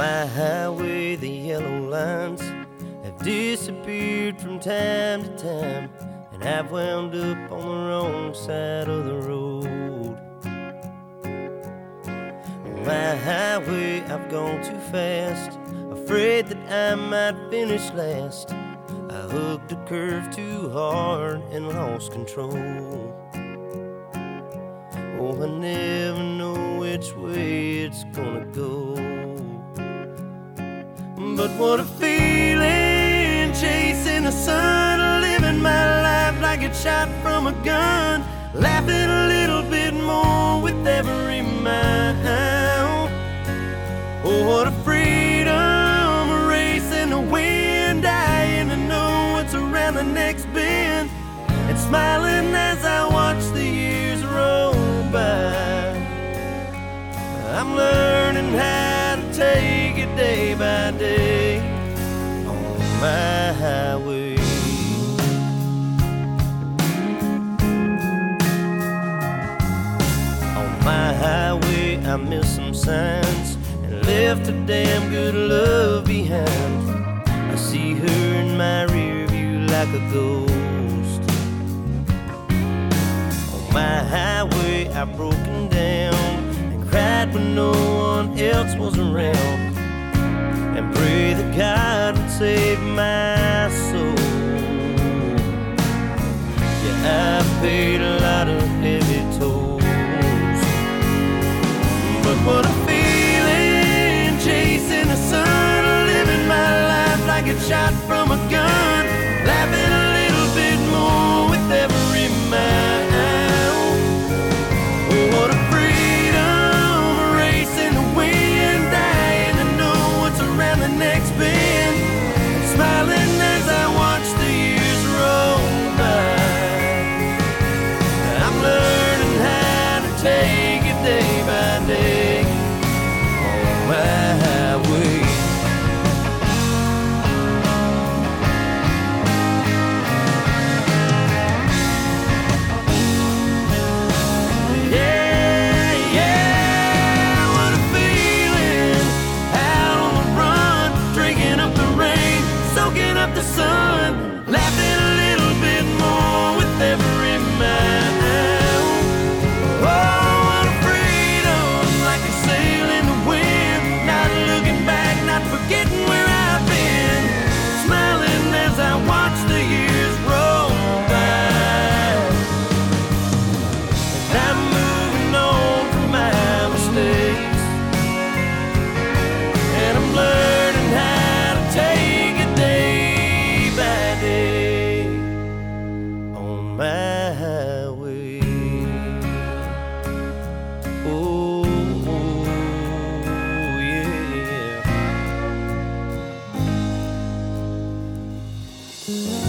my highway, the yellow lines have disappeared from time to time, and I've wound up on the wrong side of the road. On my highway, I've gone too fast, afraid that I might finish last. I hooked a curve too hard and lost control. Oh, I never know which way it's gonna go. But what a feeling, chasing the sun, living my life like it's shot from a gun, laughing a little bit more with every mile. Oh, what a freedom, a race in the wind, dying to know what's around the next bend, and smiling as I watch the years roll by. I'm learning how to take it day by day on my highway. On my highway, I missed some signs and left a damn good love behind. I see her in my rear view like a ghost. On my highway, I've broken down and cried when no one else was around, and pray that God would save my soul. Yeah, I've paid a lot of heavy tolls, but what a feeling, chasing the sun, living my life like it's shot from a gun, laughing a little bit more with every mile. Oh, what a freedom, a race in the wind, dying to know what's around the next bend, smiling as I watch the years roll by. I'm learning how to take it day by day on my highway. The sun, laughing a little bit more with every mile. Oh, what a freedom, like a sail in the wind, not looking back, not forgetting where I've been, smiling as I watch the years roll by. And I'm moving on from my mistakes, and I'm learning how to take it day by day on my highway. Oh, yeah.